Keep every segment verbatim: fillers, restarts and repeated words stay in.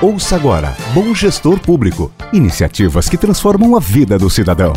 Ouça agora Bom Gestor Público. Iniciativas que transformam a vida do cidadão.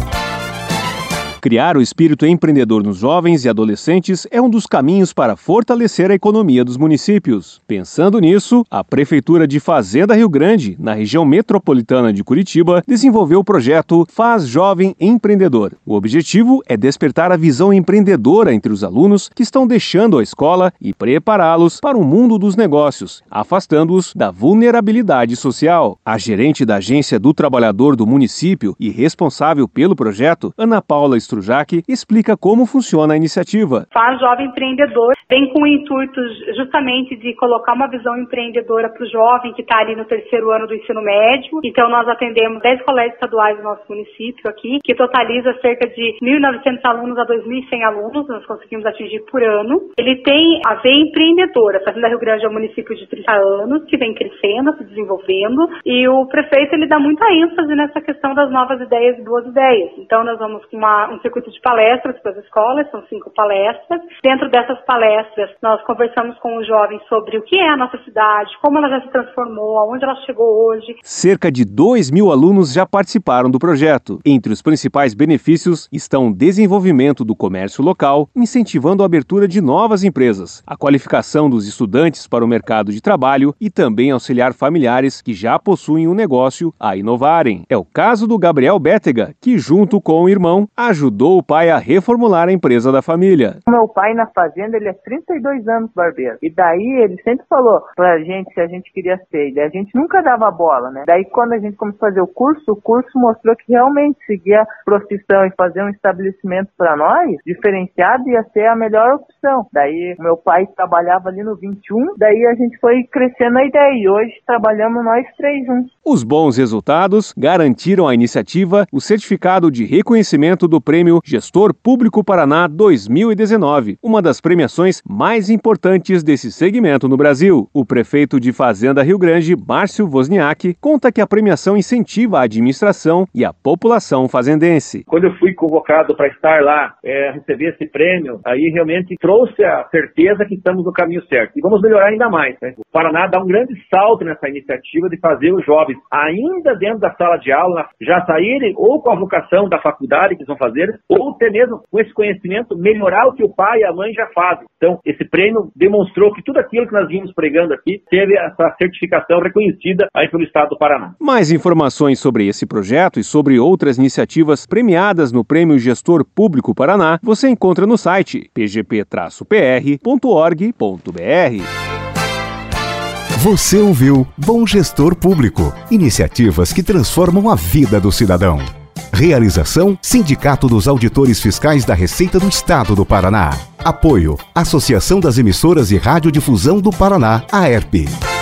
Criar o espírito empreendedor nos jovens e adolescentes é um dos caminhos para fortalecer a economia dos municípios. Pensando nisso, a Prefeitura de Fazenda Rio Grande, na região metropolitana de Curitiba, desenvolveu o projeto Faz Jovem Empreendedor. O objetivo é despertar a visão empreendedora entre os alunos que estão deixando a escola e prepará-los para o mundo dos negócios, afastando-os da vulnerabilidade social. A gerente da Agência do Trabalhador do município e responsável pelo projeto, Ana Paula Strujac, explica como funciona a iniciativa. Faz Jovem Empreendedor vem com o intuito justamente de colocar uma visão empreendedora para o jovem que está ali no terceiro ano do ensino médio. Então nós atendemos dez colégios estaduais do nosso município aqui, que totaliza cerca de mil e novecentos alunos a dois mil e cem alunos, nós conseguimos atingir por ano. Ele tem a veia empreendedora. A Fazenda Rio Grande é um município de trinta anos, que vem crescendo, se desenvolvendo, e o prefeito ele dá muita ênfase nessa questão das novas ideias e boas ideias. Então nós vamos com uma, um circuito de palestras para as escolas, são cinco palestras. Dentro dessas palestras, nós conversamos com os jovens sobre o que é a nossa cidade, como ela já se transformou, aonde ela chegou hoje. Cerca de dois mil alunos já participaram do projeto. Entre os principais benefícios estão o desenvolvimento do comércio local, incentivando a abertura de novas empresas, a qualificação dos estudantes para o mercado de trabalho e também auxiliar familiares que já possuem um negócio a inovarem. É o caso do Gabriel Bétega, que junto com o irmão ajudou o pai a reformular a empresa da família. Meu pai na fazenda, ele é trinta e dois anos barbeiro. E daí ele sempre falou pra gente que a gente queria ser. E a gente nunca dava bola, né? Daí quando a gente começou a fazer o curso, o curso mostrou que realmente seguir a profissão e fazer um estabelecimento para nós, diferenciado, ia ser a melhor opção. Daí meu pai trabalhava ali no vinte e um, daí a gente foi crescendo a ideia e hoje trabalhamos nós três juntos. Os bons resultados garantiram à iniciativa o certificado de reconhecimento do Prêmio Gestor Público Paraná dois mil e dezenove, uma das premiações mais importantes desse segmento no Brasil. O prefeito de Fazenda Rio Grande, Márcio Wozniak, conta que a premiação incentiva a administração e a população fazendense. Quando eu fui convocado para estar lá, é, receber esse prêmio, aí realmente trouxe a certeza que estamos no caminho certo. E vamos melhorar ainda mais, né? O Paraná dá um grande salto nessa iniciativa de fazer os jovens, ainda dentro da sala de aula, já saírem ou com a vocação da faculdade que eles vão fazer, ou até mesmo com esse conhecimento, melhorar o que o pai e a mãe já fazem. Então, esse prêmio demonstrou que tudo aquilo que nós vimos pregando aqui teve essa certificação reconhecida aí pelo Estado do Paraná. Mais informações sobre esse projeto e sobre outras iniciativas premiadas no Prêmio Gestor Público Paraná você encontra no site p g p traço p r ponto org ponto b r. Você ouviu Bom Gestor Público. Iniciativas que transformam a vida do cidadão. Realização: Sindicato dos Auditores Fiscais da Receita do Estado do Paraná. Apoio: Associação das Emissoras e Radiodifusão do Paraná, A E R P.